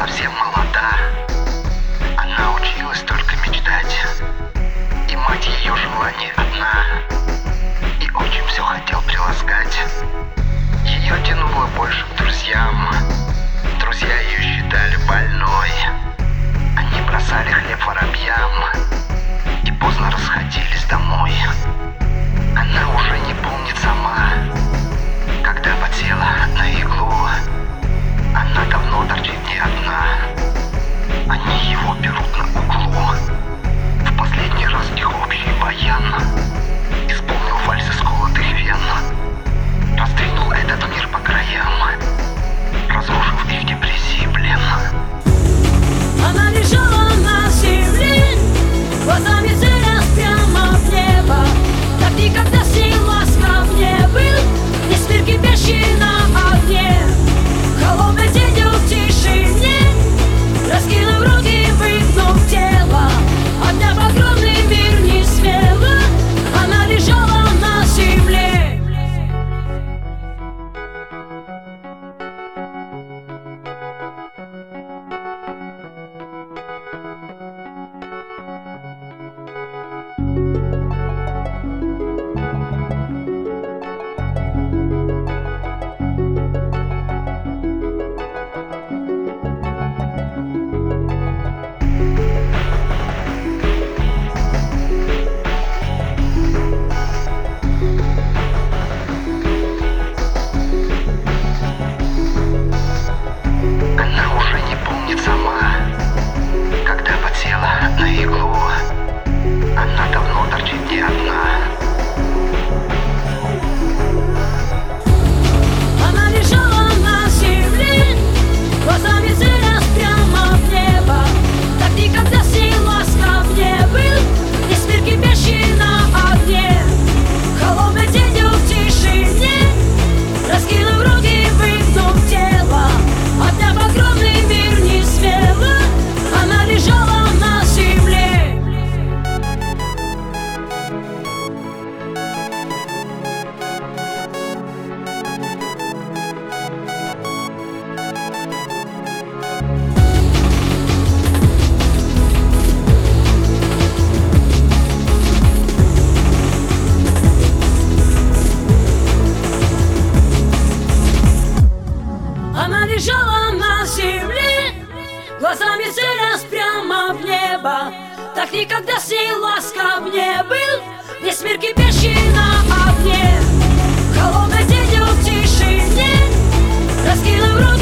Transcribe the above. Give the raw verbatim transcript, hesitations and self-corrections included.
совсем молода. Она училась только мечтать, и мать ее желание одна. И отчим все хотел приласкать. Ее тянуло больше к друзьям. Друзья ее считали больной. Они бросали хлеб воробьям и поздно расходились домой. Она уже не помнит сама, когда подсела на иглу. Она давно торчит не одна. Они его берут на углу. В последний раз их общий баян исполнил вальс из колотых вен, раздвинул этот мир по краям, разрушив их депрессии плен. Она лежала на земле, глазами целясь прямо в небо. Так никогда с ней ласков не был, весь мир кипящий на огне. Холодный день в тишине, раскинув руки, выгнув тело, обняв огромный мир не смело, она лежала на земле. На иглу. Она давно торчит не одна. Она лежала на земле, глазами целясь прямо в небо. Так никогда с ней ласков не был, весь мир кипящий на огне. Холодный день в тишине, раскинув руки, выгнув тело, обняв огромный мир не смело, она лежала на земле. Она лежала на земле, глазами целясь прямо в небо. Так никогда с ней ласков не был, весь мир кипящий на огне. Холодный день в тишине, раскинув руки,